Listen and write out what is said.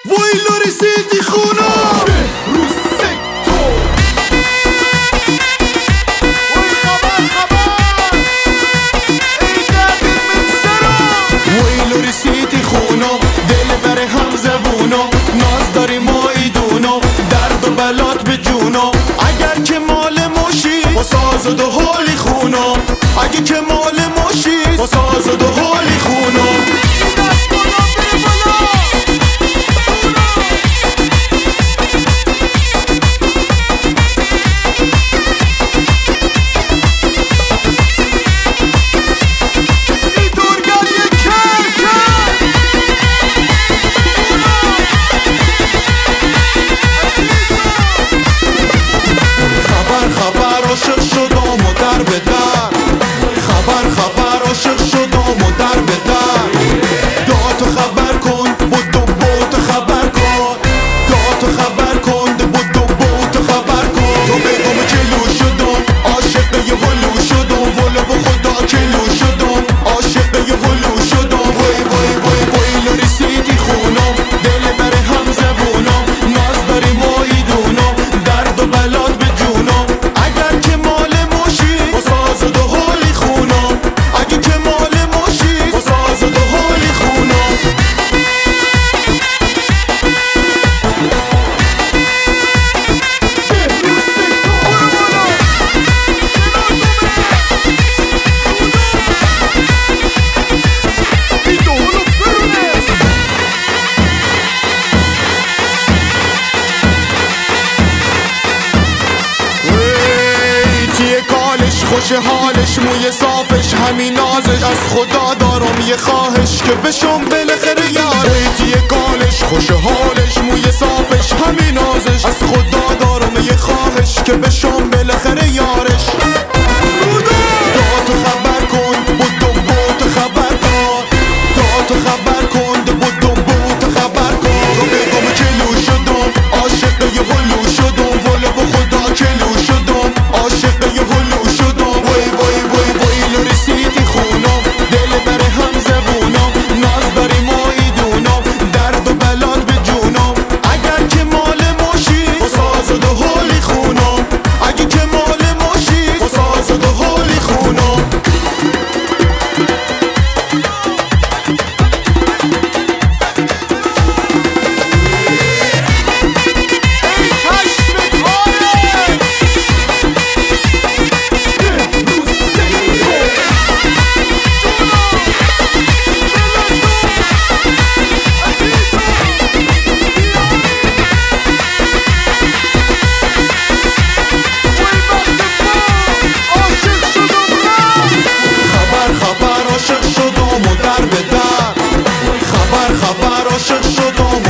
ویلو رسیدی خونه روز سکتو وی خبر ای قدر من سرا ویلو رسیدی خونه دل بره هم زبونو ناز داری ما ایدونو درد و بلات به جونو اگر که مال ماشی و ساز و دو حالی خونو اگه که مال ماشی و ساز و دو حالی خونو عاشق شدم و در به در خبر عاشق شدم و در به در داتو خبر کن بودو بوتو خبر کن داتو خبر کن بودو بوتو خبر کن تو بگم جلو شدم عاشق یه هلو شدم والا با خدا کلو شدم عاشق یه هلو شدم وی رسیدی خونم دل بره هم زبونم ناز داری ما ایدونم درد و بلات به جونم اگر که مال ماشی و ساز و دو حالی خونم اگه که مال ماشی و ساز و دو حالی خونم خوش حالش موی صافش همین نازش از خدا دارم یه خواهش که بشم بالاخره یارش یه کالش خوش حالش موی صافش همین نازش از خدا دارم یه خواهش که بشم بالاخره یارش داتو خبر کن بودو بوتو خبر کن داتو خبر کن بودو بوتو خبر کن تو بگم جلو شدم عاشق یه هلو شدم والا با خدا کلو شدم عاشق یه هلو شدم ویلو رسیدی خونم دل بره هم زبونم ناز داری ما ایدونم درد و بلات به جونم اگر که مال ماشی و ساز و دو حالی خونم اگه که مال ماشی و ساز و دو حالی خونم عاشق شدم و در به در خبر عاشق شدم